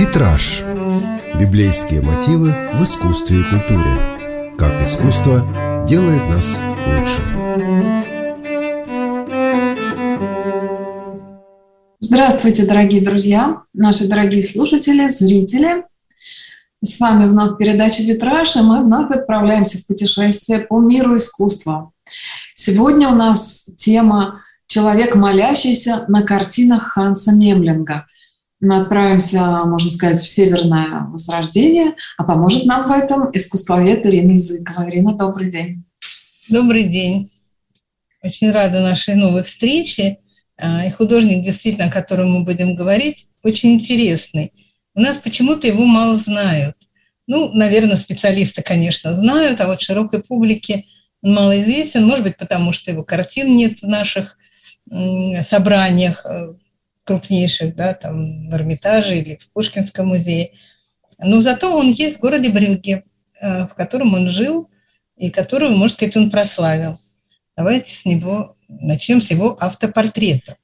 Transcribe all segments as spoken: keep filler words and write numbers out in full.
Витраж. Библейские мотивы в искусстве и культуре. Как искусство делает нас лучше. Здравствуйте, дорогие друзья, наши дорогие слушатели, зрители. С вами вновь передача «Витраж», и мы вновь отправляемся в путешествие по миру искусства. Сегодня у нас тема «Человек, молящийся на картинах Ханса Мемлинга». Мы отправимся, можно сказать, в Северное Возрождение, а поможет нам в этом искусствовед Ирина Языкова. Ирина, добрый день. Добрый день. Очень рада нашей новой встрече. И художник, действительно, о котором мы будем говорить, очень интересный. У нас почему-то его мало знают. Ну, наверное, специалисты, конечно, знают, а вот широкой публике он малоизвестен. Может быть, потому что его картин нет в наших собраниях крупнейших, да, там в Эрмитаже или в Пушкинском музее. Но зато он есть в городе Брюгге, в котором он жил и которого, можно сказать, он прославил. Давайте с него начнем с его автопортрета.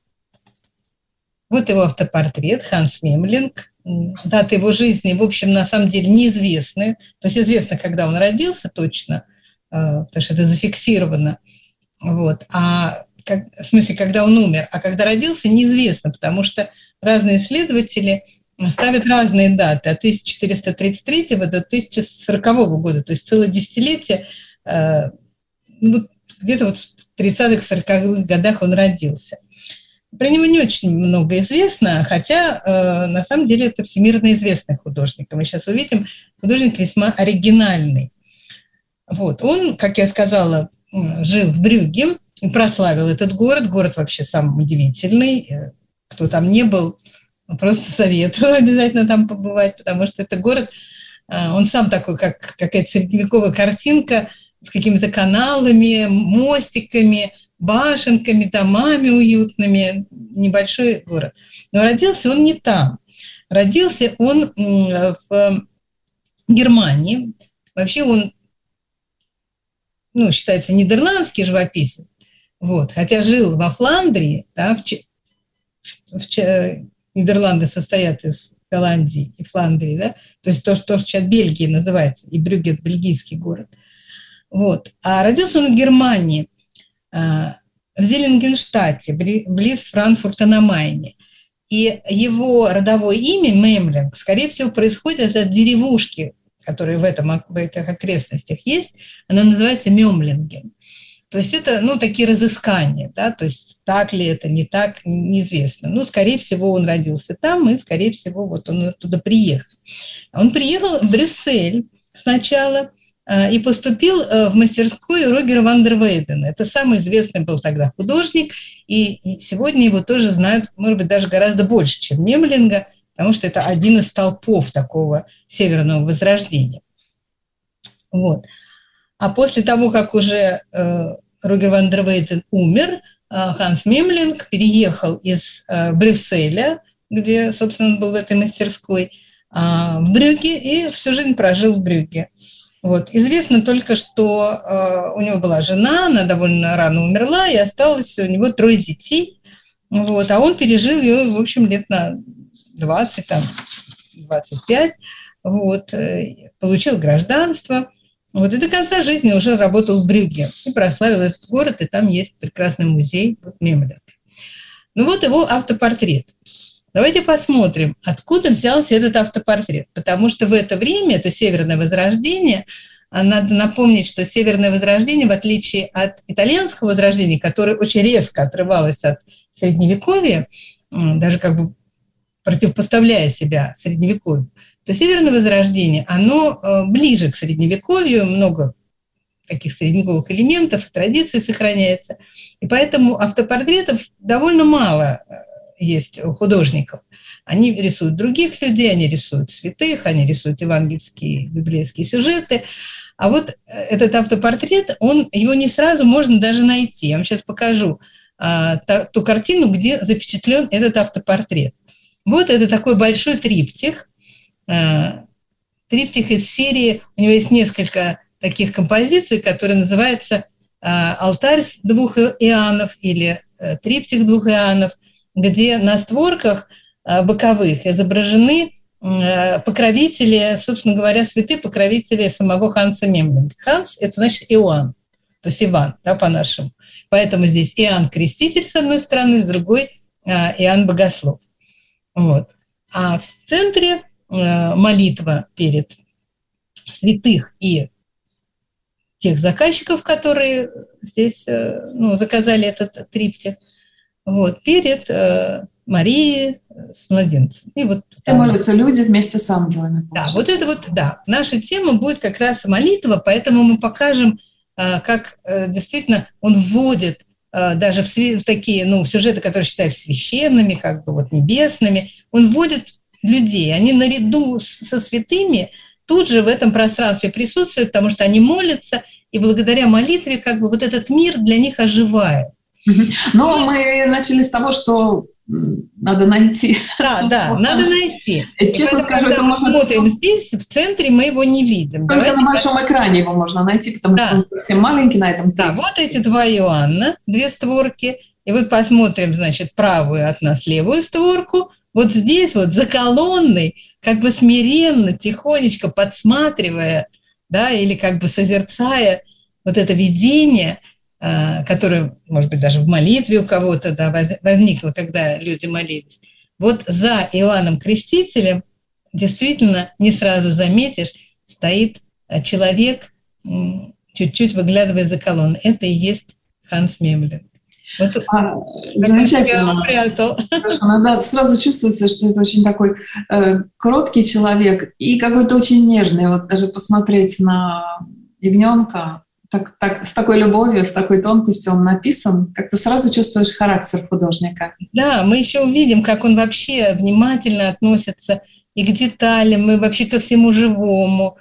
Вот его автопортрет, Ханс Мемлинг. Дата его жизни, в общем, на самом деле неизвестны. То есть известно, когда он родился точно, потому что это зафиксировано. Вот. А как, в смысле, когда он умер, а когда родился, неизвестно, потому что разные исследователи ставят разные даты, от тысяча четыреста тридцать третьего до тысяча сорокового года, то есть целое десятилетие, э, ну, где-то вот в тридцатых-сороковых годах он родился. Про него не очень много известно, хотя э, на самом деле это всемирно известный художник. Мы сейчас увидим, художник весьма оригинальный. Вот. Он, как я сказала, жил в Брюгге, и прославил этот город. Город вообще самый удивительный. Кто там не был, просто советую обязательно там побывать, потому что это город, он сам такой, как какая-то средневековая картинка с какими-то каналами, мостиками, башенками, домами уютными. Небольшой город. Но родился он не там. Родился он в Германии. Вообще он, ну, считается нидерландский живописец. Вот. Хотя жил во Фландрии, да, в Ч... в Ч... Нидерланды состоят из Голландии и Фландрии, да, то есть то, что сейчас Бельгия называется, и Брюгге – это бельгийский город. Вот. А родился он в Германии, в Зеленгенштадте, близ Франкфурта на Майне. И его родовое имя Мемлинг, скорее всего, происходит от деревушки, которая в, этом, в этих окрестностях есть, она называется Мемлинген. То есть это, ну, такие разыскания, да, то есть так ли это, не так, неизвестно. Ну, скорее всего, он родился там, и, скорее всего, вот он оттуда приехал. Он приехал в Брюссель сначала э, и поступил э, в мастерскую Рогера ван дер Вейдена. Это самый известный был тогда художник, и, и сегодня его тоже знают, может быть, даже гораздо больше, чем Мемлинга, потому что это один из столпов такого Северного Возрождения. Вот. А после того, как уже э, Рогер ван дер Вейден умер, э, Ханс Мемлинг переехал из э, Брюсселя, где, собственно, он был в этой мастерской, э, в Брюгге и всю жизнь прожил в Брюгге. Вот. Известно только, что э, у него была жена, она довольно рано умерла, и осталось у него трое детей. Вот. А он пережил ее, в общем, лет на двадцать, там, двадцать пять, вот. э, получил гражданство. Вот, и до конца жизни уже работал в Брюгге и прославил этот город, и там есть прекрасный музей, вот Мемлинг. Ну вот его автопортрет. Давайте посмотрим, откуда взялся этот автопортрет, потому что в это время, это Северное Возрождение, надо напомнить, что Северное Возрождение, в отличие от итальянского Возрождения, которое очень резко отрывалось от Средневековья, даже как бы противопоставляя себя Средневековью, то Северное Возрождение, оно ближе к Средневековью, много таких средневековых элементов, традиций сохраняется, и поэтому автопортретов довольно мало есть у художников. Они рисуют других людей, они рисуют святых, они рисуют евангельские, библейские сюжеты, а вот этот автопортрет, он, его не сразу можно даже найти. Я вам сейчас покажу а, та, ту картину, где запечатлен этот автопортрет. Вот это такой большой триптих, триптих из серии, у него есть несколько таких композиций, которые называются «Алтарь двух Иоаннов» или «Триптих двух Иоаннов», где на створках боковых изображены покровители, собственно говоря, святые покровители самого Ханса Мемлинга. Ханс – это значит Иоанн, то есть Иван, да, по-нашему. Поэтому здесь Иоанн Креститель с одной стороны, с другой Иоанн Богослов. Вот. А в центре молитва перед святых и тех заказчиков, которые здесь, ну, заказали этот триптих, вот, перед Марией с младенцем. И вот там молятся люди вместе с ангелами. Да, вот это вот, да. Наша тема будет как раз молитва, поэтому мы покажем, как действительно он вводит даже в такие, ну, сюжеты, которые считались священными, как бы вот небесными, он вводит людей. Они наряду со святыми тут же в этом пространстве присутствуют, потому что они молятся, и благодаря молитве как бы вот этот мир для них оживает. Но мы начали с того, что надо найти. Да, да, надо найти. Честно скажу, когда это мы можно... смотрим здесь, в центре мы его не видим. Только Давайте на большом так... экране его можно найти, потому да. что он совсем маленький на этом. Да, вот эти два Иоанна, две створки. И вот посмотрим, значит, правую от нас левую створку. Вот здесь вот за колонной, как бы смиренно, тихонечко подсматривая, да, или как бы созерцая вот это видение, которое, может быть, даже в молитве у кого-то, да, возникло, когда люди молились. Вот за Иоанном Крестителем действительно не сразу заметишь, стоит человек, чуть-чуть выглядывая за колонны. Это и есть Ханс Мемлинг. Вот а, замечательно. Да, сразу чувствуется, что это очень такой э, кроткий человек и какой-то очень нежный. Вот даже посмотреть на ягненка, так, так, с такой любовью, с такой тонкостью он написан, как-то сразу чувствуешь характер художника. Да, мы еще увидим, как он вообще внимательно относится и к деталям, и вообще ко всему живому.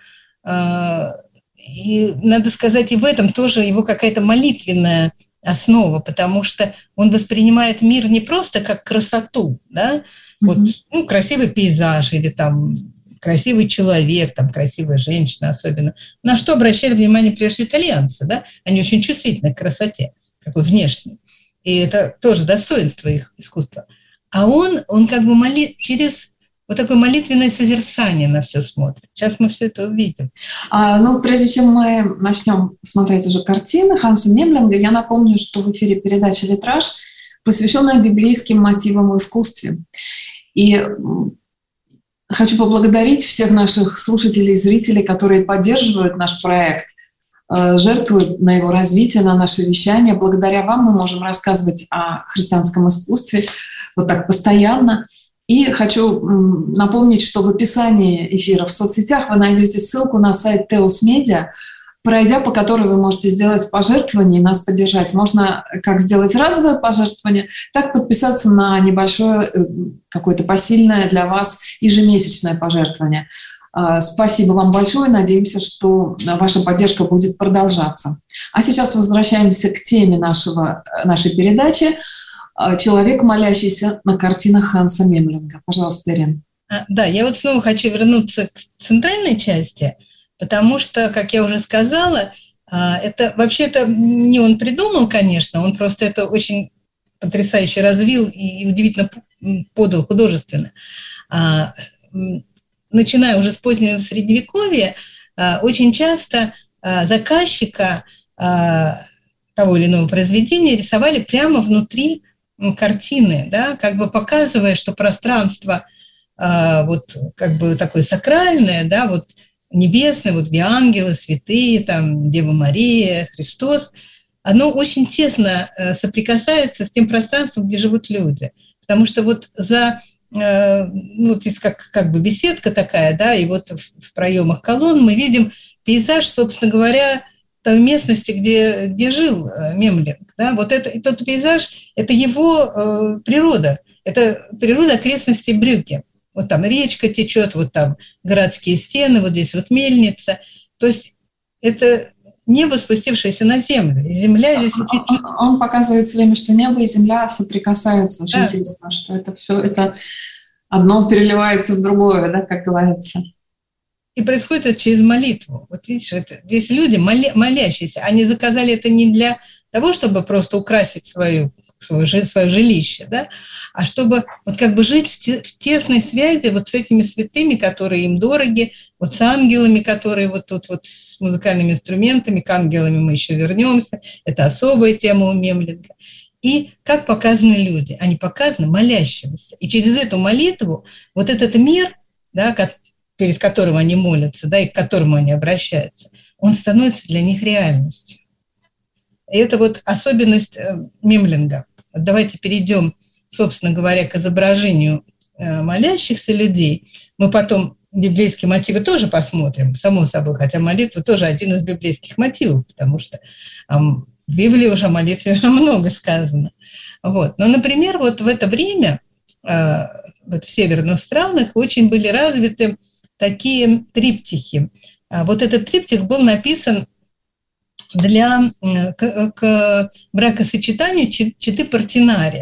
И, надо сказать, и в этом тоже его какая-то молитвенная основа, потому что он воспринимает мир не просто как красоту, да, вот, ну, красивый пейзаж или там красивый человек, там, красивая женщина особенно. На что обращали внимание прежде итальянцы, да? Они очень чувствительны к красоте, такой внешней. И это тоже достоинство их искусства. А он, он как бы моли... через вот такое молитвенное созерцание на все смотрит. Сейчас мы все это увидим. А, ну, прежде чем мы начнем смотреть уже картины Ханса Мемлинга, я напомню, что в эфире передача «Витраж», посвященная библейским мотивам в искусстве. И хочу поблагодарить всех наших слушателей и зрителей, которые поддерживают наш проект, жертвуют на его развитие, на наше вещание. Благодаря вам мы можем рассказывать о христианском искусстве вот так постоянно. И хочу напомнить, что в описании эфира в соцсетях вы найдете ссылку на сайт Теос Медиа, пройдя по которой вы можете сделать пожертвование и нас поддержать. Можно как сделать разовое пожертвование, так подписаться на небольшое какое-то посильное для вас ежемесячное пожертвование. Спасибо вам большое. Надеемся, что ваша поддержка будет продолжаться. А сейчас возвращаемся к теме нашего, нашей передачи. Человек, молящийся на картинах Ханса Мемлинга. Пожалуйста, Ирина. Да, я вот снова хочу вернуться к центральной части, потому что, как я уже сказала, это вообще-то не он придумал, конечно, он просто это очень потрясающе развил и удивительно подал художественно. Начиная уже с позднего Средневековья, очень часто заказчика того или иного произведения рисовали прямо внутри картины, да, как бы показывая, что пространство вот как бы такое сакральное, да, вот небесное, вот где ангелы, святые, там Дева Мария, Христос, оно очень тесно соприкасается с тем пространством, где живут люди. Потому что вот за, вот есть как, как бы беседка такая, да, и вот в, в проемах колонн мы видим пейзаж, собственно говоря, той местности, где, где жил Мемлинг. Да, вот это, этот пейзаж – это его э, природа, это природа окрестностей Брюгге. Вот там речка течет, вот там городские стены, вот здесь вот мельница. То есть это небо, спустившееся на землю. И земля здесь очень... Он, он показывает все время, что небо и земля соприкасаются. Очень да. интересно, что это все, это одно переливается в другое, да, как говорится. И происходит это через молитву. Вот видишь, это, здесь люди моля, молящиеся. Они заказали это не для того, чтобы просто украсить свою свое, свое жилище, да, а чтобы вот как бы жить в, те, в тесной связи вот с этими святыми, которые им дороги, вот с ангелами, которые вот тут вот с музыкальными инструментами, к ангелами мы еще вернемся, это особая тема у Мемлинга. И как показаны люди? Они показаны молящимися. И через эту молитву вот этот мир, да, перед которым они молятся, да, и к которому они обращаются, он становится для них реальностью. И это вот особенность Мемлинга. Вот давайте перейдем, собственно говоря, к изображению молящихся людей. Мы потом библейские мотивы тоже посмотрим, само собой, хотя молитва тоже один из библейских мотивов, потому что в Библии уже о молитве много сказано. Вот. Но, например, вот в это время вот в северных странах очень были развиты такие триптихи. Вот этот триптих был написан для, к, к бракосочетанию четы Портинари.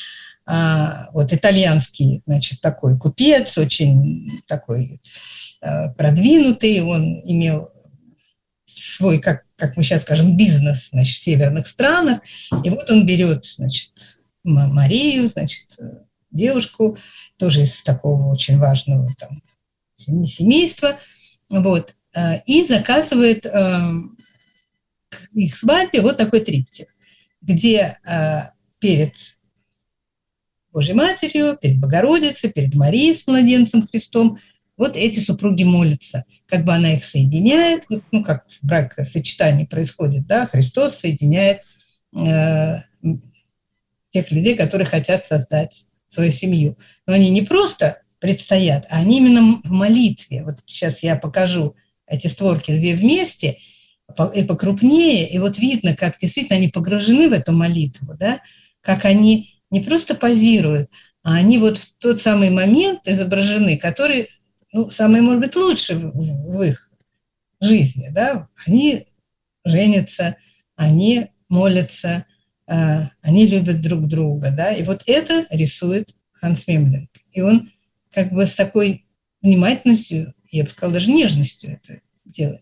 Вот итальянский, значит, такой купец, очень такой продвинутый, он имел свой, как, как мы сейчас скажем, бизнес, значит, в северных странах, и вот он берет, значит, Марию, значит, девушку, тоже из такого очень важного там семейства, вот, и заказывает к их свадьбе вот такой триптих, где перед Божьей Матерью, перед Богородицей, перед Марией с младенцем Христом вот эти супруги молятся, как бы она их соединяет, ну, как в бракосочетании происходит, да, Христос соединяет э, тех людей, которые хотят создать свою семью. Но они не просто предстоят, а они именно в молитве. Вот сейчас я покажу эти створки две вместе, и покрупнее, и вот видно, как действительно они погружены в эту молитву, да, как они не просто позируют, а они вот в тот самый момент изображены, который, ну, самый, может быть, лучший в, в их жизни, да, они женятся, они молятся, э, они любят друг друга, да, и вот это рисует Ханс Мемлинг, и он как бы с такой внимательностью, я бы сказала, даже нежностью это делает.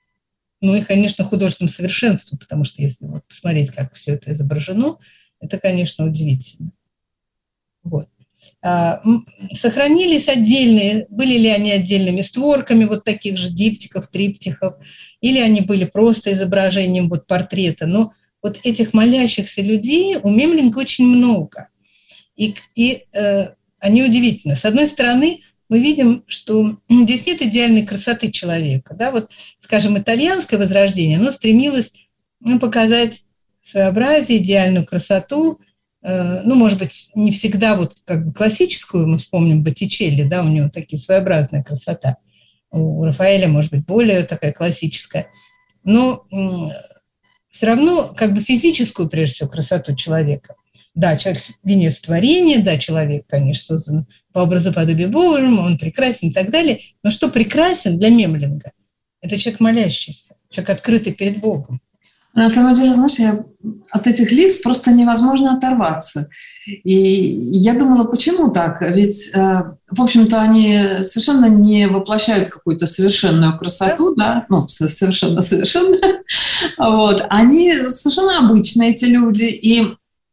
Ну и, конечно, художественным совершенством, потому что если вот посмотреть, как все это изображено, это, конечно, удивительно. Вот. А, сохранились отдельные, были ли они отдельными створками вот таких же диптихов, триптихов, или они были просто изображением вот портрета. Но вот этих молящихся людей у Мемлинга очень много. И, и э, они удивительны. С одной стороны, мы видим, что здесь нет идеальной красоты человека. Да? Вот, скажем, итальянское возрождение, оно стремилось, ну, показать своеобразие, идеальную красоту, э, ну, может быть, не всегда вот как бы классическую, мы вспомним Боттичелли, да, у него такие своеобразная красота. У Рафаэля, может быть, более такая классическая. Но э, все равно как бы физическую, прежде всего, красоту человека. Да, человек – венец творения, да, человек, конечно, создан по образу подобию Божьему, он прекрасен и так далее. Но что прекрасен для Мемлинга? Это человек молящийся, человек, открытый перед Богом. На самом деле, знаешь, я, от этих лиц просто невозможно оторваться. И я думала, почему так? Ведь, в общем-то, они совершенно не воплощают какую-то совершенную красоту, да, ну, совершенно-совершенно. Вот. Они совершенно обычные, эти люди. И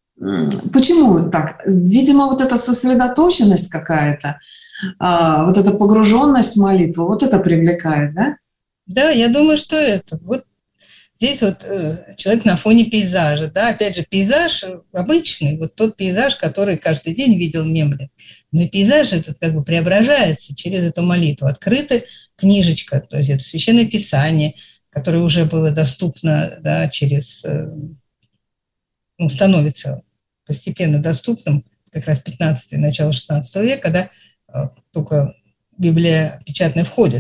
почему так? Видимо, вот эта сосредоточенность какая-то, вот эта погруженность в молитву, вот это привлекает, да? Да, я думаю, что это. Вот здесь вот э, человек на фоне пейзажа, да, опять же, пейзаж обычный, вот тот пейзаж, который каждый день видел Мемлинг. Но и пейзаж этот как бы преображается через эту молитву. Открыта книжечка, то есть это Священное Писание, которое уже было доступно, да, через, э, ну, становится постепенно доступным, как раз пятнадцатый, начало шестнадцатого века, когда э, только Библия печатная входит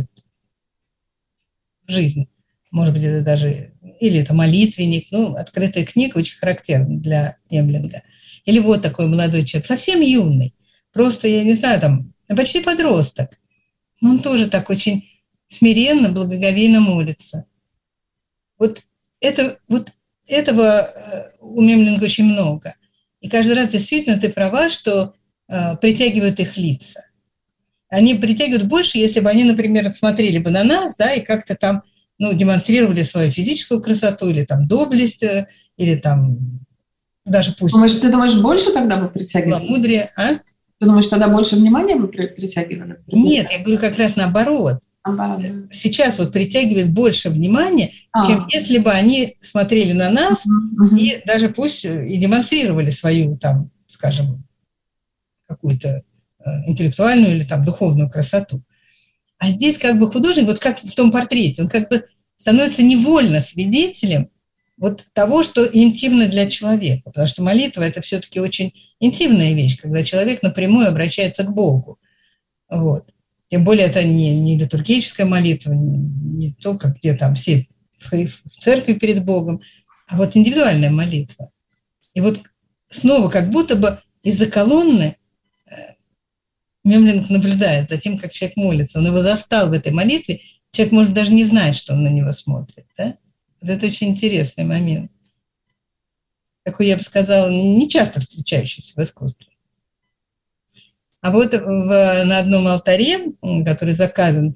в жизнь. Может быть, это даже, или это молитвенник, ну, открытая книга очень характерна для Мемлинга. Или вот такой молодой человек, совсем юный, просто, я не знаю, там, почти подросток, но он тоже так очень смиренно, благоговейно молится. Вот, это, вот этого у Мемлинга очень много. И каждый раз действительно ты права, что э, притягивают их лица. Они притягивают больше, если бы они, например, смотрели бы на нас, да, и как-то там, ну, демонстрировали свою физическую красоту, или там доблесть, или там даже пусть... Думаешь, ты думаешь, больше тогда бы притягивали? Мудрее, а? Ты думаешь, тогда больше внимания бы притягивали? Нет, я говорю как раз наоборот. Наоборот. Сейчас вот притягивает больше внимания, а. чем если бы они смотрели на нас uh-huh. и даже пусть и демонстрировали свою, там, скажем, какую-то интеллектуальную или там духовную красоту. А здесь как бы художник, вот как в том портрете, он как бы становится невольно свидетелем вот того, что интимно для человека. Потому что молитва – это все-таки очень интимная вещь, когда человек напрямую обращается к Богу. Вот. Тем более это не, не литургическая молитва, не, не то, как где там все в, в церкви перед Богом, а вот индивидуальная молитва. И вот снова как будто бы из-за колонны Мемлинг наблюдает за тем, как человек молится. Он его застал в этой молитве. Человек, может, даже не знает, что он на него смотрит. Да? Вот это очень интересный момент. Такой, я бы сказала, не часто встречающийся в искусстве. А вот в, на одном алтаре, который заказан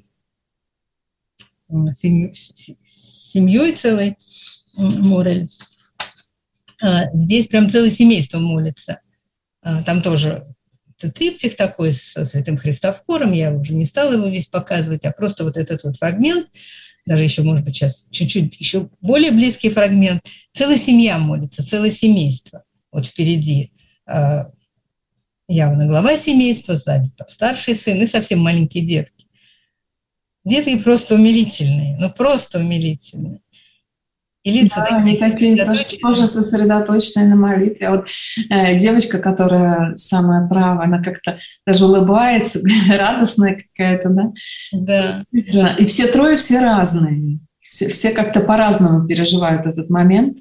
семьей, семьей целой, Морель, здесь прям целое семейство молится. Там тоже триптих такой со святым Христофором, я уже не стала его весь показывать, а просто вот этот вот фрагмент, даже еще, может быть, сейчас чуть-чуть еще более близкий фрагмент. Целая семья молится, целое семейство. Вот впереди явно глава семейства, сзади там старший сын и совсем маленькие детки. Детки просто умилительные, ну просто умилительные. И лица да, такие, они такие тоже, тоже сосредоточенные на молитве. А вот э, девочка, которая самая правая, она как-то даже улыбается, радостная какая-то, да? Да. Действительно. И все трое, все разные. Все, все как-то по-разному переживают этот момент.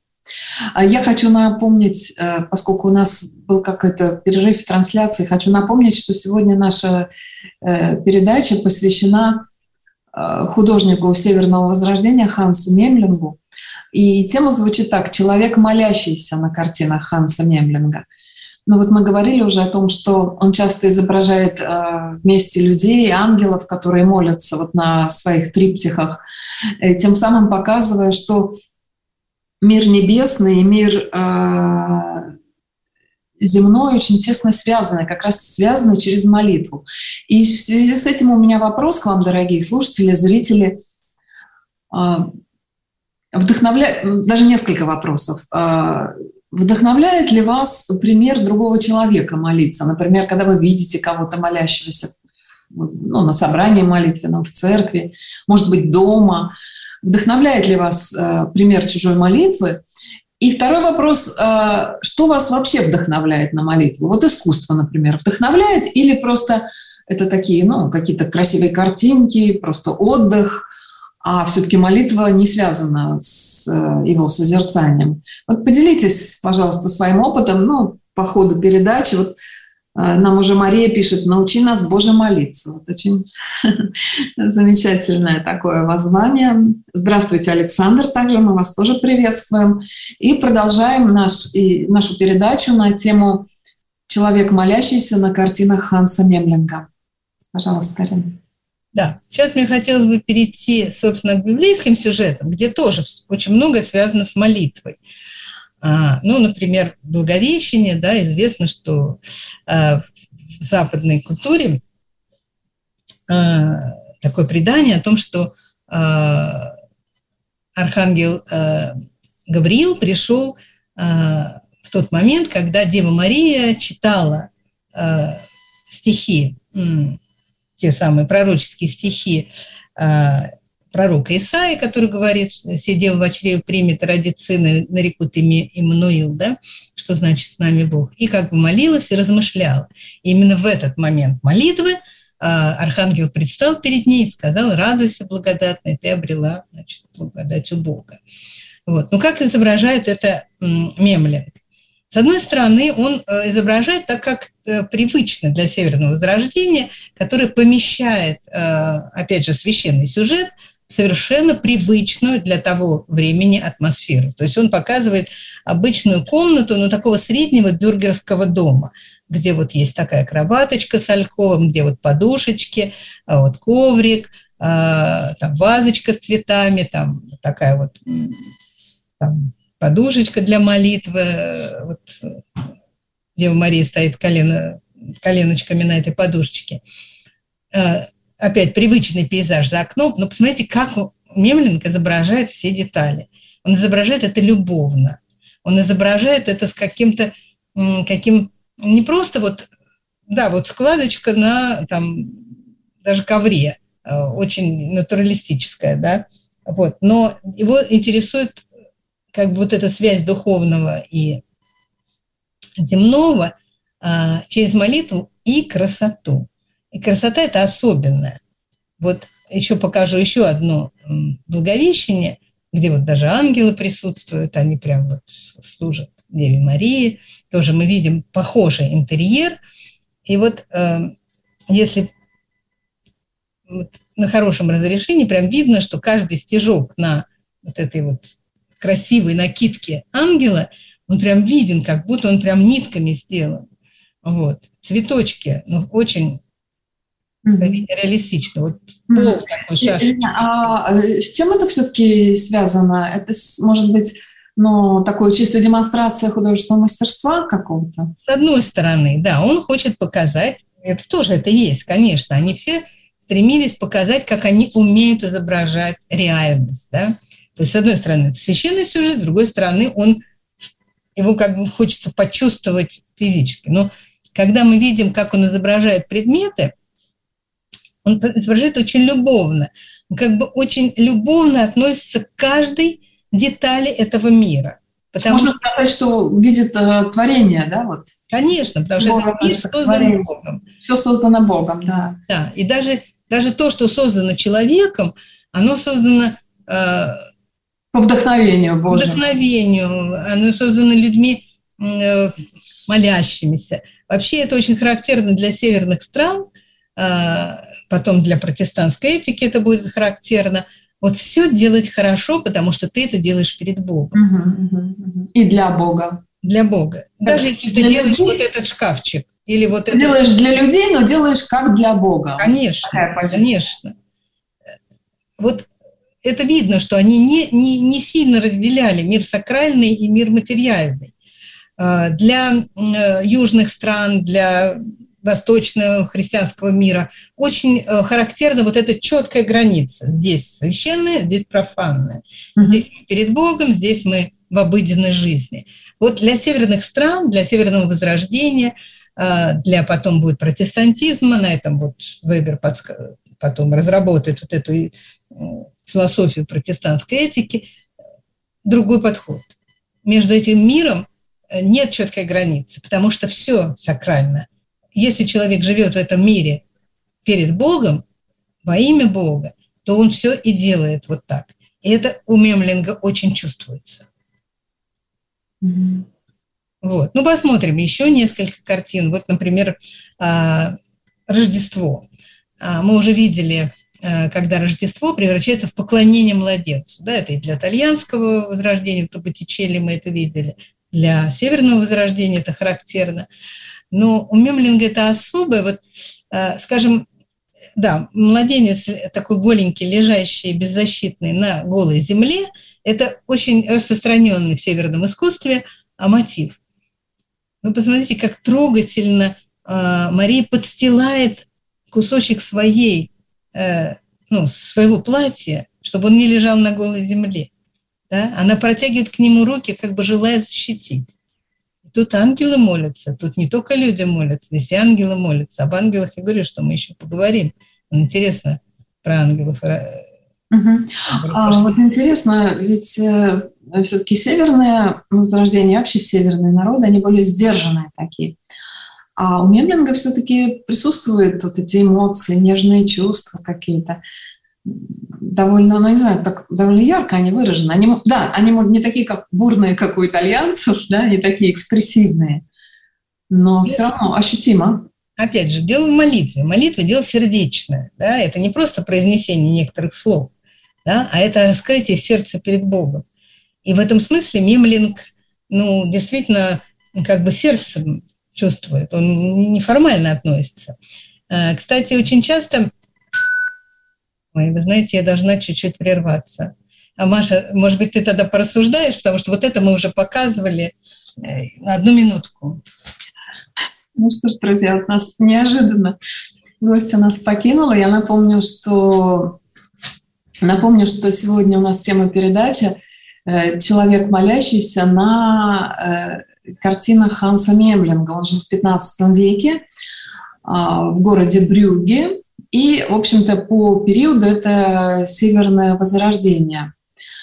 Я хочу напомнить, поскольку у нас был какой-то перерыв в трансляции, хочу напомнить, что сегодня наша передача посвящена художнику Северного Возрождения Хансу Мемлингу. И тема звучит так: «Человек, молящийся» на картинах Ханса Мемлинга. Ну вот мы говорили уже о том, что он часто изображает вместе людей, ангелов, которые молятся вот на своих триптихах, тем самым показывая, что мир небесный и мир э, земной очень тесно связаны, как раз связаны через молитву. И в связи с этим у меня вопрос к вам, дорогие слушатели, зрители. Э, вдохновля... Даже несколько вопросов. Э, вдохновляет ли вас пример другого человека молиться? Например, когда вы видите кого-то молящегося, ну, на собрании молитвенном, в церкви, может быть, дома. Вдохновляет ли вас э, пример чужой молитвы? И второй вопрос, э, что вас вообще вдохновляет на молитву? Вот искусство, например, вдохновляет или просто это такие, ну, какие-то красивые картинки, просто отдых, а все-таки молитва не связана с э, его созерцанием? Вот поделитесь, пожалуйста, своим опытом, ну, по ходу передачи. Вот нам уже Мария пишет: «Научи нас, Боже, молиться». Вот очень замечательное такое воззвание. Здравствуйте, Александр, также мы вас тоже приветствуем. И продолжаем наш, и нашу передачу на тему «Человек, молящийся» на картинах Ханса Мемлинга. Пожалуйста, Карина. Да, сейчас мне хотелось бы перейти, собственно, к библейским сюжетам, где тоже очень многое связано с молитвой. Ну, например, в Благовещении, да, известно, что э, в западной культуре э, такое предание о том, что э, архангел э, Гавриил пришел э, в тот момент, когда Дева Мария читала э, стихи, э, те самые пророческие стихи э, пророка Исаии, который говорит, что «Се дева во чреве примет, родит сына, нарекут имя Иммануил», да, что значит «с нами Бог», и как бы молилась и размышляла. И именно в этот момент молитвы архангел предстал перед ней и сказал: «Радуйся, благодатная, ты обрела, значит, благодать у Бога». Вот. Ну, как изображает это Мемлинг? С одной стороны, он изображает так, как привычно для Северного Возрождения, который помещает, опять же, священный сюжет совершенно привычную для того времени атмосферу. То есть он показывает обычную комнату, ну, такого среднего бюргерского дома, где вот есть такая кроваточка с альковом, где вот подушечки, вот коврик, там вазочка с цветами, там такая вот там подушечка для молитвы. Вот Дева Мария стоит колено, коленочками на этой подушечке. Опять привычный пейзаж за окном, но посмотрите, как Мемлинг изображает все детали. Он изображает это любовно, он изображает это с каким-то, каким, не просто вот, да, вот складочка на, там, даже ковре, очень натуралистическая, да, вот, но его интересует как бы вот эта связь духовного и земного а, через молитву и красоту. И красота – это особенная. Вот еще покажу еще одно Благовещение, где вот даже ангелы присутствуют, они прям вот служат Деве Марии. Тоже мы видим похожий интерьер. И вот э, если вот на хорошем разрешении прям видно, что каждый стежок на вот этой вот красивой накидке ангела, он прям виден, как будто он прям нитками сделан. Вот. Цветочки, ну, очень mm-hmm. реалистично. Вот пол mm-hmm. такой шашечки. А с чем это все-таки связано? Это, может быть, ну, такая чистая демонстрация художественного мастерства какого-то? С одной стороны, да, он хочет показать, это тоже это есть, конечно, они все стремились показать, как они умеют изображать реальность, да. То есть, с одной стороны, это священный сюжет, с другой стороны, он, его как бы хочется почувствовать физически. Но когда мы видим, как он изображает предметы, он изображает очень любовно. Он как бы очень любовно относится к каждой детали этого мира. Потому Можно что... сказать, что видит э, творение, да? Вот. Конечно, потому что этот мир создан Богом. Все создано Богом, да. Да, и даже, даже то, что создано человеком, оно создано... Э, По вдохновению Божьему. По вдохновению. Оно создано людьми э, молящимися. Вообще это очень характерно для северных стран, э, потом для протестантской этики это будет характерно. Вот все делать хорошо, потому что ты это делаешь перед Богом. Угу, угу, угу. И для Бога. Для Бога. Да. Даже если ты делаешь людей, вот этот шкафчик. Или вот ты этот... делаешь для людей, но делаешь как для Бога. Конечно, конечно. Вот это видно, что они не, не, не сильно разделяли мир сакральный и мир материальный. Для южных стран, для восточного христианского мира очень характерна вот эта четкая граница. Здесь священное, здесь профанное. Mm-hmm. Здесь перед Богом, здесь мы в обыденной жизни. Вот для северных стран, для Северного Возрождения, для потом будет протестантизма, на этом вот Вебер потом разработает вот эту философию протестантской этики, другой подход. Между этим миром нет четкой границы, потому что все сакрально. Если человек живет в этом мире перед Богом, во имя Бога, то он все и делает вот так. И это у Мемлинга очень чувствуется. Mm-hmm. Вот. Ну, посмотрим еще несколько картин. Вот, например, Рождество. Мы уже видели, когда Рождество превращается в поклонение младенцу. Да, это и для итальянского возрождения, в Боттичелли мы это видели, для Северного Возрождения это характерно. Но у Мемлинга это особое. Вот, скажем, да, младенец такой голенький, лежащий, беззащитный на голой земле, это очень распространенный в северном искусстве мотив. Ну, посмотрите, как трогательно Мария подстилает кусочек своей, ну, своего платья, чтобы он не лежал на голой земле. Да? Она протягивает к нему руки, как бы желая защитить. Тут ангелы молятся, тут не только люди молятся, здесь и ангелы молятся. Об ангелах я говорю, что мы еще поговорим. Интересно про ангелов. Угу. А, вот интересно, ведь э, все-таки северное возрождение, вообще северные народы, они более сдержанные такие. А у Мемлинга все-таки присутствуют вот эти эмоции, нежные чувства какие-то. Довольно, ну не знаю, так довольно ярко они выражены. Они, да, они не такие, как бурные, как у итальянцев, да, не такие экспрессивные, но все равно ощутимо. Опять же, дело в молитве. Молитва – дело сердечное. Да? Это не просто произнесение некоторых слов, да? А это раскрытие сердца перед Богом. И в этом смысле Мемлинг, ну, действительно, как бы сердцем чувствует, он неформально относится. Кстати, очень часто... Ой, вы знаете, я должна чуть-чуть прерваться. А Маша, может быть, ты тогда порассуждаешь, потому что вот это мы уже показывали. На одну минутку. Ну что ж, друзья, от нас неожиданно гостья нас покинула. Я напомню, что напомню, что сегодня у нас тема передачи «Человек, молящийся» на картинах Ханса Мемлинга. Он жил в пятнадцатом веке в городе Брюгге. И, в общем-то, по периоду это Северное Возрождение.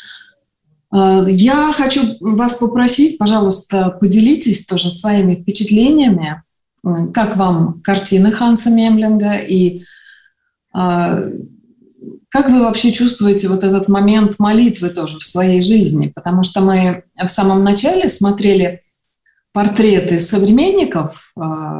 Я хочу вас попросить, пожалуйста, поделитесь тоже своими впечатлениями, как вам картины Ханса Мемлинга и как вы вообще чувствуете вот этот момент молитвы тоже в своей жизни, потому что мы в самом начале смотрели портреты современников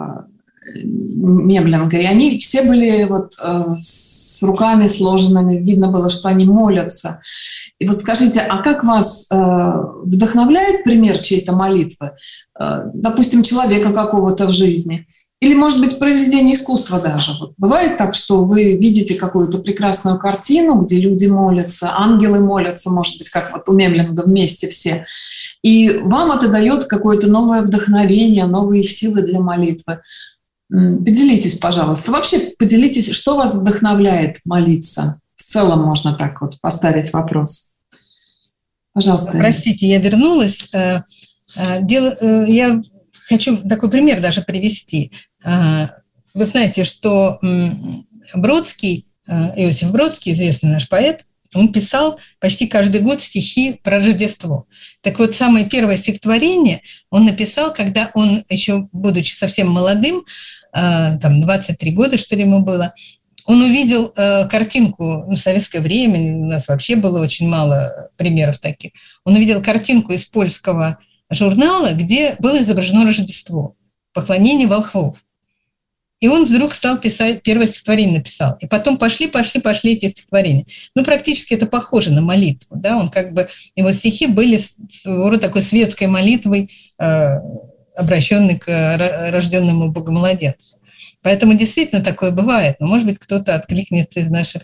Мемлинга, и они все были вот с руками сложенными, видно было, что они молятся. И вот скажите, а как вас э, вдохновляет пример чьей-то молитвы, э, допустим, человека какого-то в жизни, или, может быть, произведение искусства даже? Вот бывает так, что вы видите какую-то прекрасную картину, где люди молятся, ангелы молятся, может быть, как вот у Мемлинга вместе все, и вам это дает какое-то новое вдохновение, новые силы для молитвы. Поделитесь, пожалуйста. Вообще поделитесь, что вас вдохновляет молиться. В целом можно так вот поставить вопрос. Пожалуйста. Простите, я вернулась. Дело, я хочу такой пример даже привести. Вы знаете, что Бродский, Иосиф Бродский, известный наш поэт, он писал почти каждый год стихи про Рождество. Так вот, самое первое стихотворение он написал, когда он, еще будучи совсем молодым, там двадцать три года, что ли, ему было, он увидел э, картинку, ну, в советское время, у нас вообще было очень мало примеров таких, он увидел картинку из польского журнала, где было изображено Рождество, поклонение волхвов. И он вдруг стал писать, первое стихотворение написал. И потом пошли, пошли, пошли эти стихотворения. Ну, практически это похоже на молитву, да, он как бы, его стихи были своего рода такой светской молитвой, э, обращенной к рожденному Богомладенцу. Поэтому действительно такое бывает, но, может быть, кто-то откликнется из наших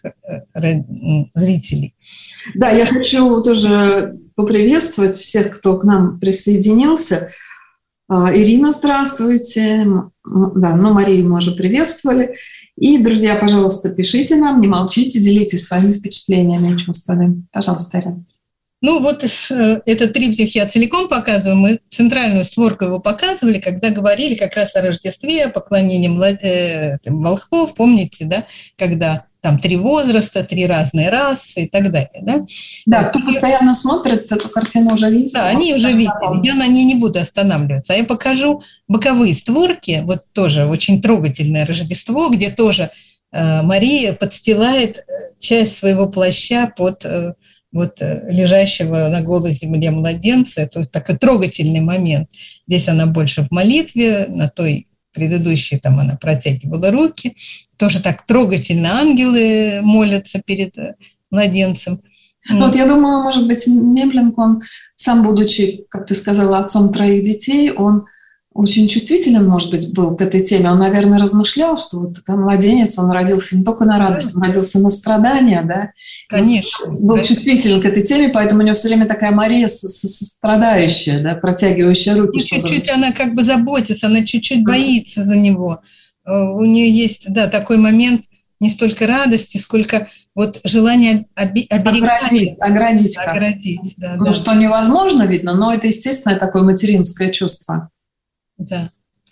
зрителей. Да, я хочу тоже поприветствовать всех, кто к нам присоединился. Ирина, здравствуйте. Да, ну, Марию мы уже приветствовали. И, друзья, пожалуйста, пишите нам, не молчите, делитесь своими впечатлениями и чувствами. Пожалуйста, Ирина. Ну вот э, этот триптих я целиком показываю, мы центральную створку его показывали, когда говорили как раз о Рождестве, о поклонении млад... э, волхвов, помните, да, когда там три возраста, три разные расы и так далее, да? Да, вот. Кто постоянно смотрит, эту картину уже видел. Да, они уже видели, я на ней не буду останавливаться, а я покажу боковые створки, вот тоже очень трогательное Рождество, где тоже э, Мария подстилает часть своего плаща под... Э, вот лежащего на голой земле младенца. Это такой трогательный момент. Здесь она больше в молитве, на той предыдущей там она протягивала руки. Тоже так трогательно ангелы молятся перед младенцем. Вот я думаю, может быть, Мемлинг, он сам, будучи, как ты сказала, отцом троих детей, он очень чувствителен, может быть, был к этой теме. Он, наверное, размышлял, что вот младенец, он родился не только на радость, он родился на страдания, да. Конечно. Он был чувствителен к этой теме, поэтому у него все время такая Мария сострадающая, да, протягивающая руки. И чуть-чуть она как бы заботится, она чуть-чуть боится за него. У нее есть, да, такой момент не столько радости, сколько вот желание оби- оберегать. Оградить, оградить. Оградить, да, ну, да. что невозможно, видно, но это естественное такое материнское чувство. Да.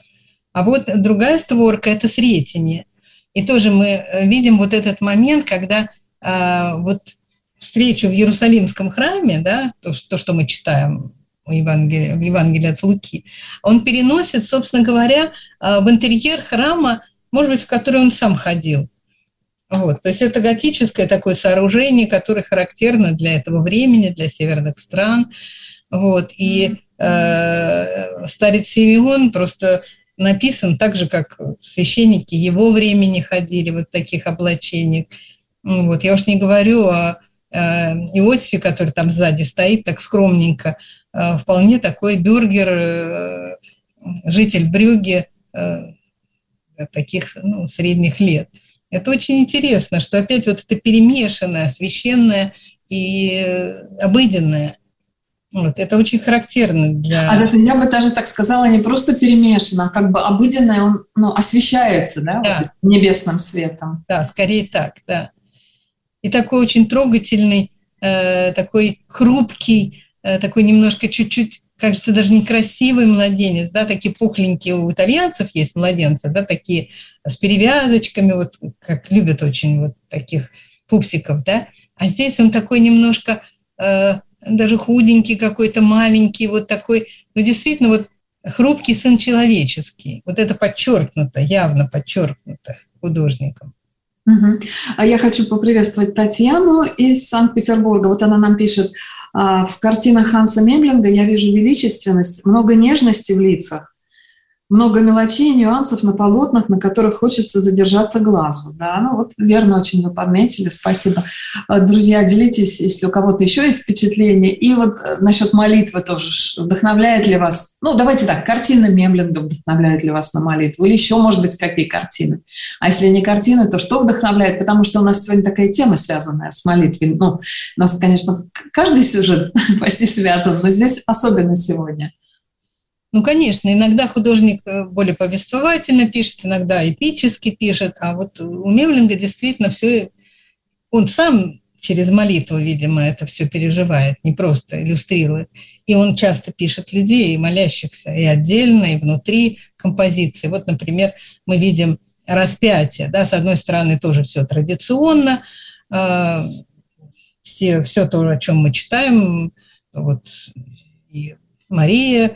А вот другая створка – это Сретение. И тоже мы видим вот этот момент, когда а, вот встречу в Иерусалимском храме, да, то, то что мы читаем в Евангелии, в Евангелии от Луки, он переносит, собственно говоря, в интерьер храма, может быть, в который он сам ходил. Вот. То есть это готическое такое сооружение, которое характерно для этого времени, для северных стран. Вот. И э, старец Симеон просто написан так же, как священники его времени ходили в вот таких облачениях. Вот. Я уж не говорю о э, Иосифе, который там сзади стоит так скромненько, э, вполне такой бюргер, э, житель Брюгге, э, таких ну, средних лет. Это очень интересно, что опять вот это перемешанное, священное и обыденное. Вот, это очень характерно для... А даже, я бы даже так сказала, не просто перемешано, а как бы обыденное, он ну, освещается, да, Да. Вот небесным светом. Да, скорее так, да. И такой очень трогательный, э, такой хрупкий, э, такой немножко чуть-чуть, кажется, даже некрасивый младенец, да, такие пухленькие у итальянцев есть младенцы, да, такие с перевязочками, вот как любят очень вот таких пупсиков, да. А здесь он такой немножко... Э, даже худенький какой-то, маленький, вот такой, ну, действительно, вот хрупкий сын человеческий. Вот это подчеркнуто, явно подчеркнуто художником. Угу. А я хочу поприветствовать Татьяну из Санкт-Петербурга. Вот она нам пишет: в картинах Ханса Мемлинга я вижу величественность, много нежности в лицах, много мелочей и нюансов на полотнах, на которых хочется задержаться глазу. Да, ну вот верно очень вы подметили, спасибо. Друзья, делитесь, если у кого-то еще есть впечатления. И вот насчет молитвы тоже, вдохновляет ли вас, ну давайте так, картины Мемлинга вдохновляют ли вас на молитву, или еще, может быть, какие картины? А если не картины, то что вдохновляет? Потому что у нас сегодня такая тема, связанная с молитвой. Ну, у нас, конечно, каждый сюжет почти связан, но здесь особенно сегодня. Ну, конечно, иногда художник более повествовательно пишет, иногда эпически пишет, а вот у Мемлинга действительно все, он сам через молитву, видимо, это все переживает, не просто иллюстрирует. И он часто пишет людей, молящихся, и отдельно, и внутри композиции. Вот, например, мы видим распятие, да, с одной стороны тоже все традиционно, э, все, все то, о чем мы читаем, вот и Мария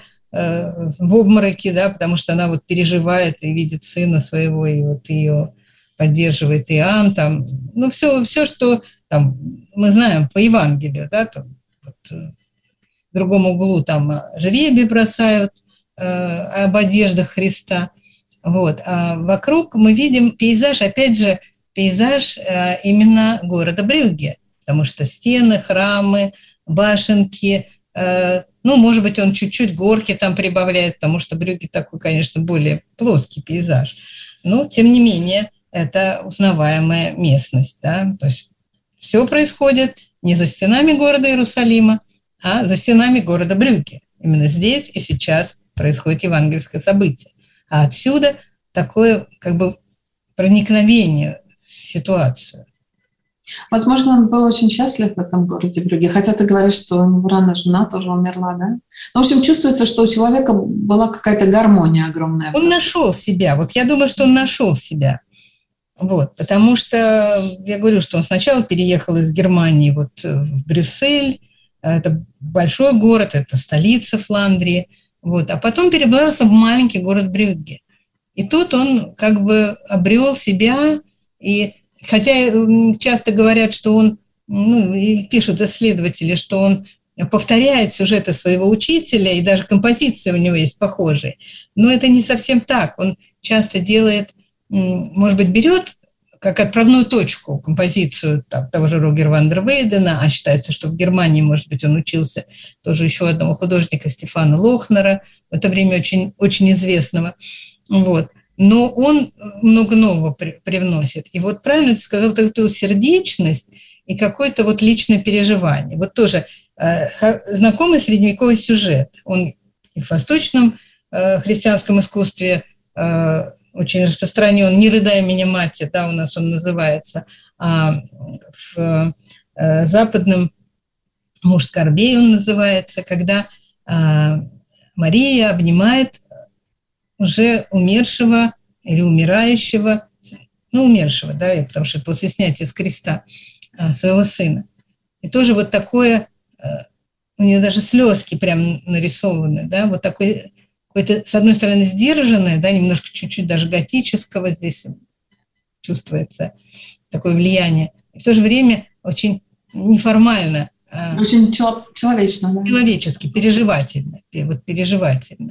в обмороке, да, потому что она вот переживает и видит сына своего, и вот ее поддерживает Иоанн, там, ну, все, все, что там мы знаем по Евангелию, да, там, вот, в другом углу там жребий бросают э, об одеждах Христа, вот, а вокруг мы видим пейзаж, опять же, пейзаж э, именно города Брюгге, потому что стены, храмы, башенки, э, ну, может быть, он чуть-чуть горки там прибавляет, потому что Брюгге такой, конечно, более плоский пейзаж. Но, тем не менее, это узнаваемая местность. Да? То есть все происходит не за стенами города Иерусалима, а за стенами города Брюгге. Именно здесь и сейчас происходит евангельское событие. А отсюда такое как бы проникновение в ситуацию. Возможно, он был очень счастлив в этом городе Брюгге, хотя ты говоришь, что у него рано жена тоже умерла, да? Ну, в общем, чувствуется, что у человека была какая-то гармония огромная. Он нашел себя, вот я думаю, что он нашел себя, вот, потому что я говорю, что он сначала переехал из Германии вот в Брюссель, это большой город, это столица Фландрии, вот, а потом перебрался в маленький город Брюгге. И тут он как бы обрел себя, и хотя часто говорят, что он, ну, и пишут исследователи, что он повторяет сюжеты своего учителя, и даже композиции у него есть похожие. Но это не совсем так. Он часто делает, может быть, берет как отправную точку композицию там, того же Рогера ван дер Вейдена, а считается, что в Германии, может быть, он учился тоже еще одного художника Стефана Лохнера, в это время очень, очень известного. Вот. Но он много нового при, привносит. И вот правильно ты сказал, вот эту сердечность и какое-то вот личное переживание. Вот тоже э, знакомый средневековый сюжет. Он и в восточном э, христианском искусстве э, очень распространен. «Не рыдай меня, мать», да, у нас он называется. А в э, западном «Муж скорбей» он называется, когда э, Мария обнимает уже умершего или умирающего, ну, умершего, да, потому что после снятия с креста своего сына. И тоже вот такое, у нее даже слезки прям нарисованы, да, вот такое, какое-то, с одной стороны, сдержанное, да, немножко чуть-чуть даже готического здесь чувствуется такое влияние, и в то же время очень неформально. Очень человечно, да? Человечески, переживательно, вот переживательно.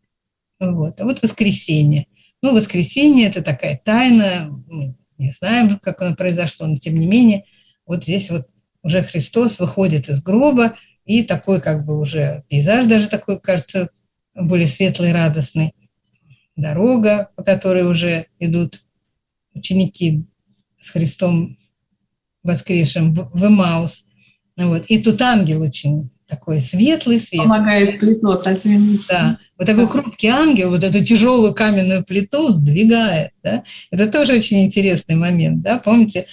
Вот. А вот воскресенье. Ну, воскресенье – это такая тайна, мы не знаем, как оно произошло, но тем не менее, вот здесь вот уже Христос выходит из гроба, и такой как бы уже пейзаж даже такой, кажется, более светлый, радостный. Дорога, по которой уже идут ученики с Христом воскресшим в Эмаус. Вот. И тут ангел очень такой светлый, светлый. Помогает плиту отодвинуться. Да, вот такой хрупкий ангел, вот эту тяжелую каменную плиту сдвигает, да. Это тоже очень интересный момент, да. Помните,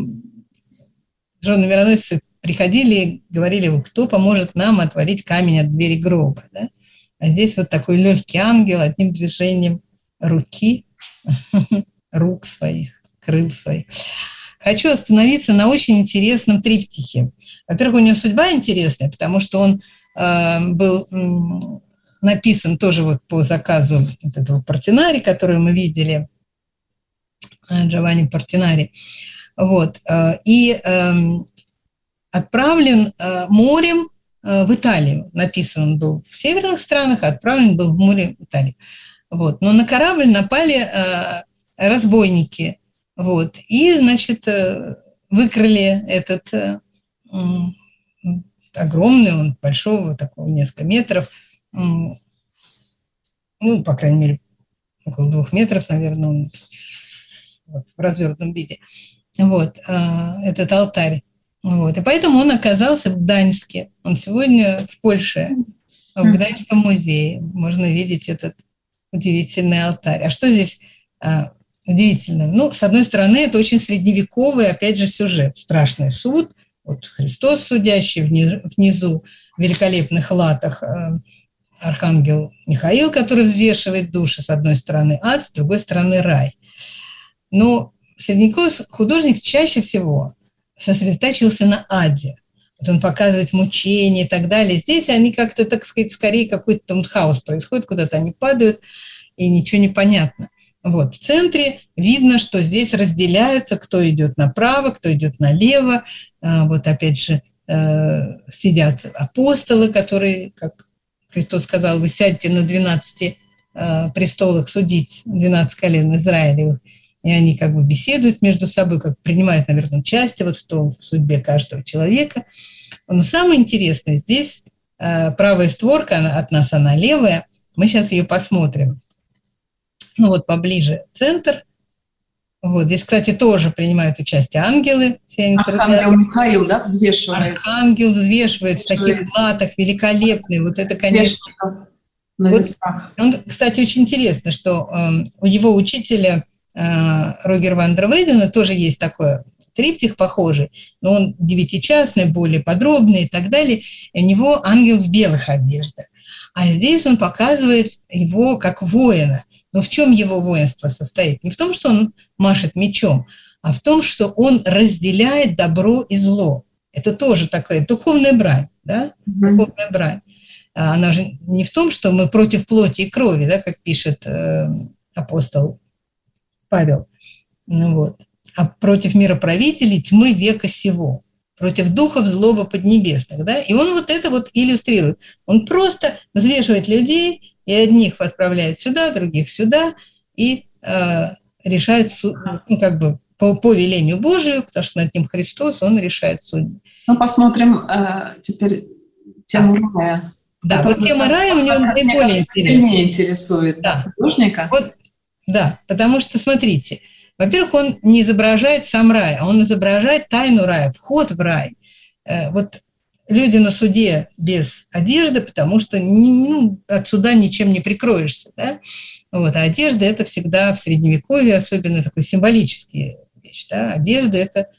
жены мироносицы приходили и говорили, кто поможет нам отвалить камень от двери гроба, да. А здесь вот такой легкий ангел одним движением руки, рук своих, крыл своих. Хочу остановиться на очень интересном триптихе. Во-первых, у него судьба интересная, потому что он э, был э, написан тоже вот по заказу вот этого Портинари, который мы видели, Джованни Портинари. Вот, э, и э, отправлен э, морем э, в Италию. Написан он был в северных странах, а отправлен был в море в Италию. Вот. Но на корабль напали э, разбойники. Вот. И, значит, выкрали этот э, огромный, он большого, такого несколько метров, э, ну, по крайней мере, около двух метров, наверное, он вот, в развернутом виде, вот, э, этот алтарь. Вот. И поэтому он оказался в Гданьске. Он сегодня в Польше, в Гданьском музее. Можно видеть этот удивительный алтарь. А что здесь э, удивительно? Ну, с одной стороны, это очень средневековый, опять же, сюжет. Страшный суд. Вот Христос судящий, внизу в великолепных латах э, архангел Михаил, который взвешивает души, с одной стороны ад, с другой стороны рай. Но средневековый художник чаще всего сосредотачивался на аде. Вот он показывает мучения и так далее. Здесь они как-то, так сказать, скорее какой-то там хаос происходит, куда-то они падают, и ничего не понятно. Вот. В центре видно, что здесь разделяются, кто идет направо, кто идет налево. Вот опять же сидят апостолы, которые, как Христос сказал, вы сядьте на двенадцати престолах судить двенадцать колен Израилевых. И они как бы беседуют между собой, как принимают, наверное, участие вот в том, в судьбе каждого человека. Но самое интересное, здесь правая створка от нас, она левая. Мы сейчас ее посмотрим. Ну вот поближе центр. Вот здесь, кстати, тоже принимают участие ангелы. Все они Архангел Михаил, да, взвешивает. Архангел взвешивает в таких латах, великолепный. Вот это, конечно... Вот, он, кстати, очень интересно, что э, у его учителя э, Рогер ван дер Вейдена тоже есть такой триптих похожий, но он девятичастный, более подробный и так далее. И у него ангел в белых одеждах. А здесь он показывает его как воина. Но в чем его воинство состоит? Не в том, что он машет мечом, а в том, что он разделяет добро и зло. Это тоже такая духовная брань, да? Mm-hmm. Духовная брань. Она же не в том, что мы против плоти и крови, да, как пишет э, апостол Павел, ну, вот, а против мироправителей тьмы века сего, против духов злобы поднебесных. Да? И он вот это вот иллюстрирует. Он просто взвешивает людей, и одних отправляет сюда, других сюда, и э, решает, ну, как бы по, по велению Божию, потому что над ним Христос, он решает судьбы. Ну, посмотрим э, теперь тему рая. Да, вот тема рая у него наиболее интересная. интересует да. художника. Вот, да, потому что, смотрите, во-первых, он не изображает сам рай, а он изображает тайну рая, вход в рай. Э, вот люди на суде без одежды, потому что ну, от суда ничем не прикроешься. Да? Вот, а одежда – это всегда в Средневековье, особенно такой символический вещь. Да? Одежда – это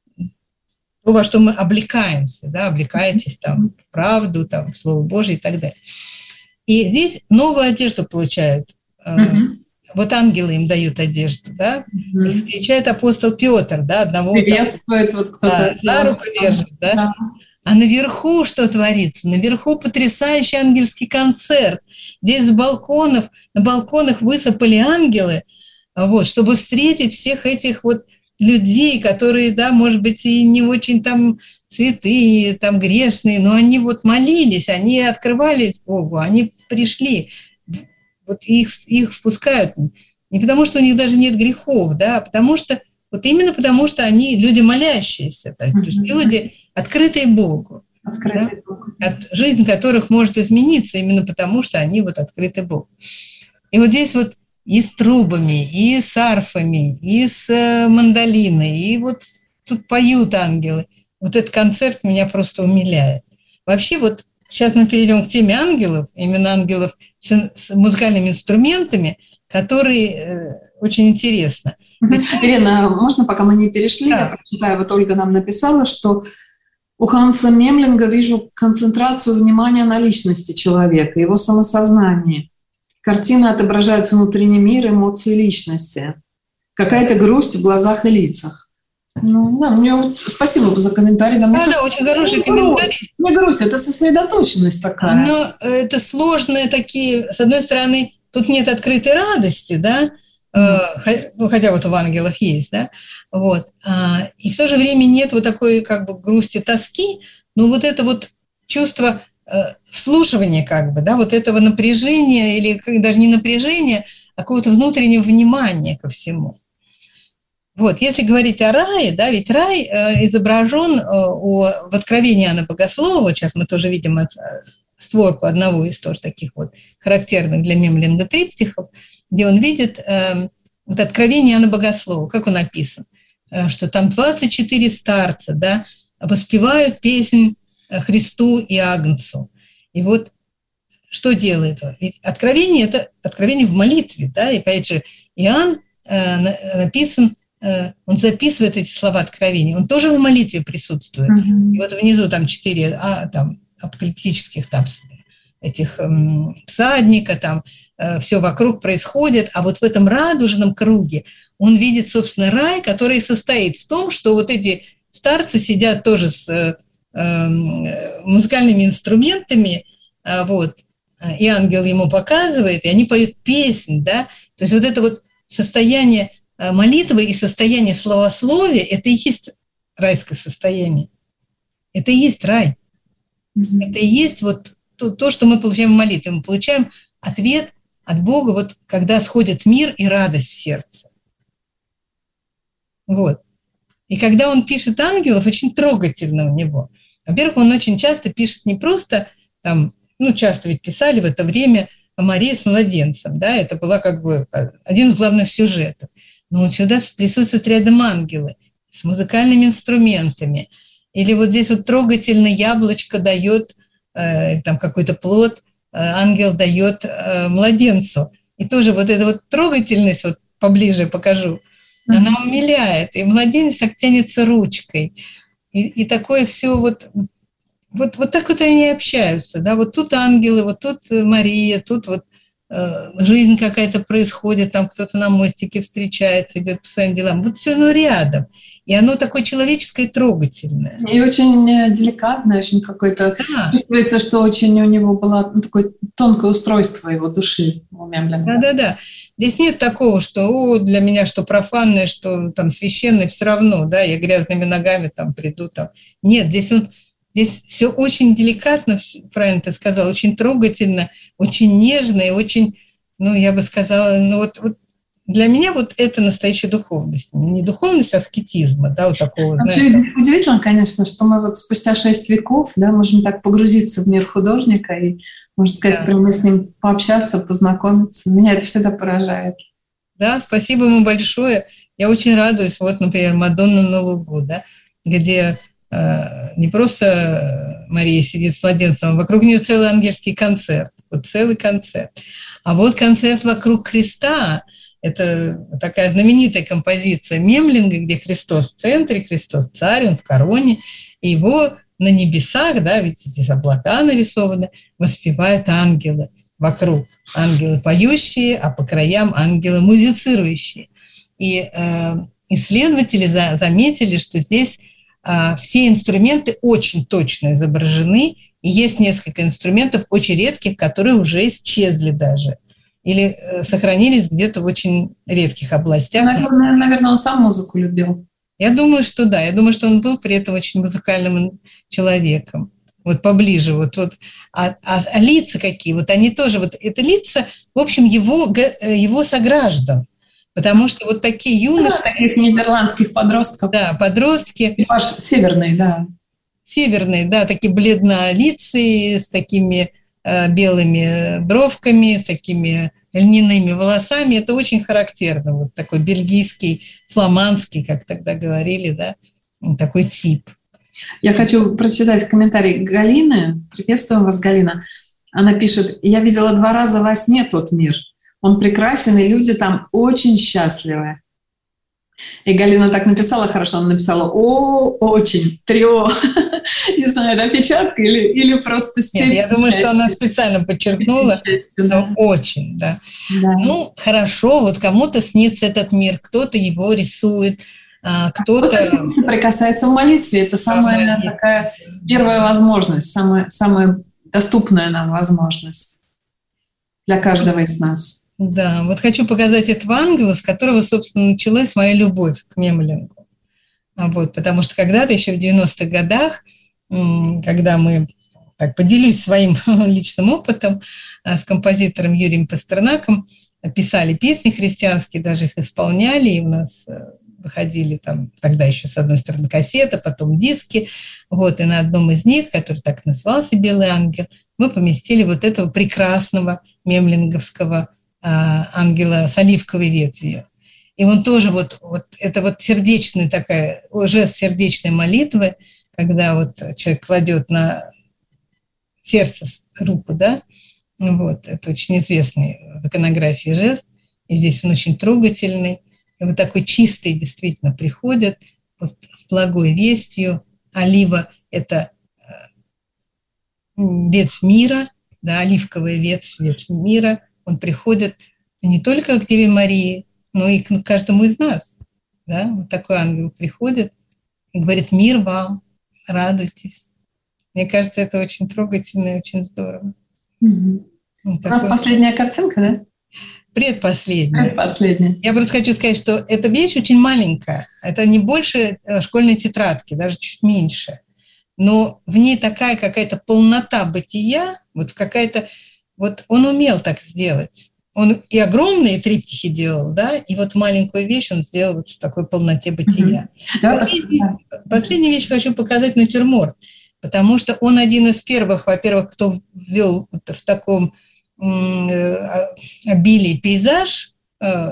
то, во что мы облекаемся, да? Облекаетесь там, в правду, там, в Слово Божие и так далее. И здесь новую одежду получают. Mm-hmm. Вот ангелы им дают одежду, да? Mm-hmm. Их встречает апостол Петр, да? Одного приветствует, вот кто-то да, за руку держит, да? Да. А наверху что творится? Наверху потрясающий ангельский концерт. Здесь с балконов, на балконах высыпали ангелы, вот, чтобы встретить всех этих вот людей, которые, да, может быть, и не очень там святые, там грешные, но они вот молились, они открывались Богу, они пришли, вот их, их впускают. Не потому, что у них даже нет грехов, да, а потому что, вот именно потому, что они люди молящиеся, то есть люди, открытые Богу, открытые да? Богу. От, жизнь которых может измениться именно потому, что они вот открыты Богу. И вот здесь вот и с трубами, и с арфами, и с мандолиной, и вот тут поют ангелы. вот этот концерт меня просто умиляет. Вообще вот сейчас мы перейдем к теме ангелов, именно ангелов с, с музыкальными инструментами, которые э, очень интересно. Ведь... Ирина, можно, пока мы не перешли, да. Я прочитаю, вот Ольга нам написала, что у Ханса Мемлинга вижу концентрацию внимания на личности человека, его самосознании. Картина отображает внутренний мир, эмоции личности. Какая-то грусть в глазах и лицах. Ну, да, мне вот спасибо за комментарий. Да, да, кажется, очень хороший комментарий. Не грусть, это сосредоточенность такая. Но это сложные такие, с одной стороны, тут нет открытой радости, да, mm. ну, хотя вот в ангелах есть, да, вот, и в то же время нет вот такой как бы грусти, тоски, но вот это вот чувство вслушивания как бы, да, вот этого напряжения, или даже не напряжения, а какого-то внутреннего внимания ко всему. Вот, если говорить о рае, да, ведь рай э, изображен э, у, в Откровении Иоанна Богослова, вот сейчас мы тоже видим от, створку одного из тоже таких вот характерных для Мемлинга триптихов, где он видит э, вот Откровение Иоанна Богослова, как он написан, э, что там двадцать четыре старца, да, воспевают песнь Христу и Агнцу. И вот что делает он? Ведь Откровение – это Откровение в молитве, да, и опять же Иоанн э, написан, он записывает эти слова откровения, он тоже в молитве присутствует. Mm-hmm. И вот внизу там четыре а, там, апокалиптических там, этих м, всадника, там э, все вокруг происходит, а вот в этом радужном круге он видит, собственно, рай, который состоит в том, что вот эти старцы сидят тоже с э, э, музыкальными инструментами, э, вот, и ангел ему показывает, и они поют песнь, да, то есть вот это вот состояние молитвы и состояние словословия – это и есть райское состояние. Это и есть рай. Mm-hmm. Это и есть вот то, то, что мы получаем в молитве. Мы получаем ответ от Бога, вот когда сходит мир и радость в сердце. Вот. И когда он пишет ангелов, очень трогательно у него. Во-первых, он очень часто пишет не просто, там, ну, часто ведь писали в это время Мария с младенцем, да, это была как бы один из главных сюжетов. Но вот сюда присутствуют рядом ангелы с музыкальными инструментами. Или вот здесь вот трогательно яблочко дает, э, там какой-то плод, э, ангел дает э, младенцу. И тоже вот эта вот трогательность, вот поближе покажу, mm-hmm. она умиляет. И младенец так тянется ручкой. И, и такое все вот, вот... Вот так вот они общаются. Да? Вот тут ангелы, вот тут Мария, тут вот жизнь какая-то происходит, там кто-то на мостике встречается, идет по своим делам. Вот все оно рядом. И оно такое человеческое и трогательное. И очень деликатное, очень какое-то... Да. Чувствуется, что очень у него было ну, такое тонкое устройство его души у Мемлинга. Да-да-да. Здесь нет такого, что о, для меня что профанное, что там священное, все равно, да, я грязными ногами там приду. Там. Нет, здесь он... Здесь все очень деликатно, правильно ты сказала, очень трогательно, очень нежно и очень, ну, я бы сказала, ну, вот, вот для меня вот это настоящая духовность. Не духовность, а аскетизма, да, вот такого. Вообще удивительно, конечно, что мы вот спустя шесть веков, да, можем так погрузиться в мир художника и, можно сказать, да. прямо с ним пообщаться, познакомиться. Меня это всегда поражает. Да, спасибо ему большое. Я очень радуюсь, вот, например, «Мадонна на лугу», да, где... не просто Мария сидит с младенцем, а вокруг нее целый ангельский концерт, вот целый концерт. А вот концерт вокруг Христа, это такая знаменитая композиция Мемлинга, где Христос в центре, Христос царь, он в короне, и его на небесах, да, ведь здесь облака нарисованы, воспевают ангелы вокруг. Ангелы поющие, а по краям ангелы музицирующие. И э, исследователи за, заметили, что здесь все инструменты очень точно изображены, и есть несколько инструментов очень редких, которые уже исчезли даже, или сохранились где-то в очень редких областях. Наверное, наверное, он сам музыку любил. Я думаю, что да, я думаю, что он был при этом очень музыкальным человеком. Вот поближе, вот, вот. А, а, а лица какие? Вот они тоже, вот это лица, в общем, его, его сограждан. Потому что вот такие юноши... Да, таких нидерландских подростков. Да, подростки. Северные, да. Северные, да, такие бледнолицые, с такими э, белыми бровками, с такими льняными волосами. Это очень характерно. Вот такой бельгийский, фламандский, как тогда говорили, да, такой тип. Я хочу прочитать комментарий Галины. Приветствуем вас, Галина. Она пишет: «Я видела два раза во сне тот мир. Он прекрасен, и люди там очень счастливы». И Галина так написала хорошо, она написала «О, очень», три «О». Не знаю, это опечатка или, или просто степень. Нет, я думаю, что она специально подчеркнула, что очень, да. да. Ну, хорошо, вот кому-то снится этот мир, кто-то его рисует, кто-то... Кто-то соприкасается в молитве. Это самая такая первая возможность, самая, самая доступная нам возможность для каждого из нас. Да, вот хочу показать этого ангела, с которого, собственно, началась моя любовь к мемлингу. Вот, потому что когда-то, еще в девяностых годах, когда мы, так, поделюсь своим личным опытом, с композитором Юрием Пастернаком, писали песни христианские, даже их исполняли, и у нас выходили там тогда еще, с одной стороны, кассета, потом диски. Вот, и на одном из них, который так назывался «Белый ангел», мы поместили вот этого прекрасного мемлинговского ангела с оливковой ветвью. И он тоже вот, вот это вот сердечная такая, жест сердечной молитвы, когда вот человек кладет на сердце руку, да, вот, это очень известный в иконографии жест, и здесь он очень трогательный, и вот такой чистый действительно приходит вот с благой вестью. Олива – это ветвь мира, да, оливковая ветвь, ветвь мира. Он приходит не только к Деве Марии, но и к каждому из нас. Да? Вот такой ангел приходит и говорит: «Мир вам, радуйтесь». Мне кажется, это очень трогательно и очень здорово. Mm-hmm. Вот У нас такой... последняя картинка, да? Предпоследняя. Предпоследняя. Я просто хочу сказать, что эта вещь очень маленькая. Это не больше школьной тетрадки, даже чуть меньше. Но в ней такая какая-то полнота бытия, вот какая-то... Вот он умел так сделать. Он и огромные триптихи делал, да, и вот маленькую вещь он сделал вот в такой полноте бытия. Mm-hmm. Последнюю, последнюю вещь хочу показать — натюрморт, потому что он один из первых, во-первых, кто ввел вот в таком обилии пейзаж э,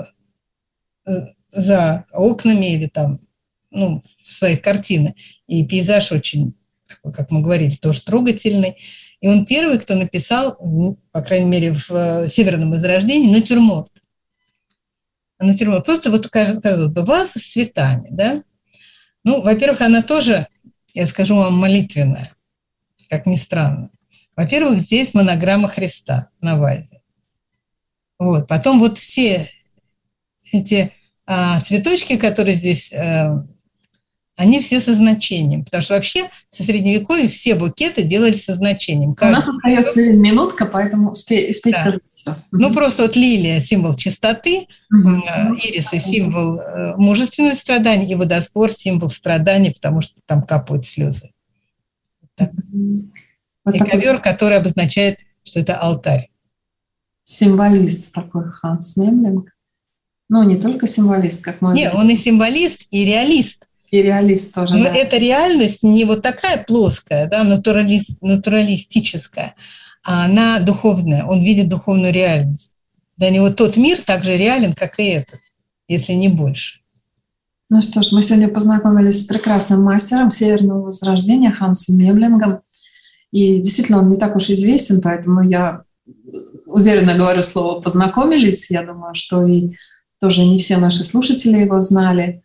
за окнами или там, ну, в своих картинах. И пейзаж очень, как мы говорили, тоже трогательный. И он первый, кто написал, по крайней мере, в «Северном возрождении» натюрморт. Натюрморт. Просто вот, кажется, ваза с цветами, да. Ну, во-первых, она тоже, я скажу вам, молитвенная, как ни странно. Во-первых, здесь монограмма Христа на вазе. Вот. Потом вот все эти а, цветочки, которые здесь, а, они все со значением. Потому что вообще со Средневековья все букеты делались со значением. Каждый... У нас остается минутка, поэтому успей, успей да. сказать все. Ну, просто вот лилия – символ чистоты, mm-hmm. ирисы – символ мужественных страданий, и водоспор – символ страданий, потому что там капают слезы. Так. Mm-hmm. Вот и такой ковер, который обозначает, что это алтарь. Символист такой Ханс Мемлинг. Ну, не только символист, как мы... Нет, он и символист, и реалист. И реалист тоже, Но да. эта реальность не вот такая плоская, да, натуралист, натуралистическая, а она духовная. Он видит духовную реальность. Для него тот мир так же реален, как и этот, если не больше. Ну что ж, мы сегодня познакомились с прекрасным мастером Северного возрождения Хансом Мемлингом. И действительно, он не так уж известен, поэтому я уверенно говорю слово «познакомились». Я думаю, что и тоже не все наши слушатели его знали.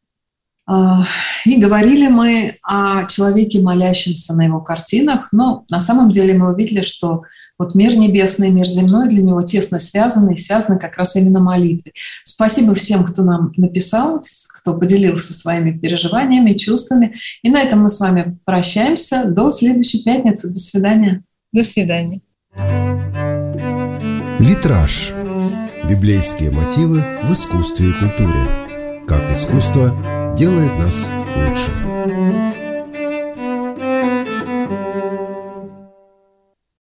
И говорили мы о человеке, молящемся на его картинах, но на самом деле мы увидели, что вот мир небесный, мир земной для него тесно связаны, и связаны как раз именно молитвой. Спасибо всем, кто нам написал, кто поделился своими переживаниями, чувствами. И на этом мы с вами прощаемся. До следующей пятницы. До свидания. До свидания. Витраж. Библейские мотивы в искусстве и культуре. Как искусство делает нас лучше.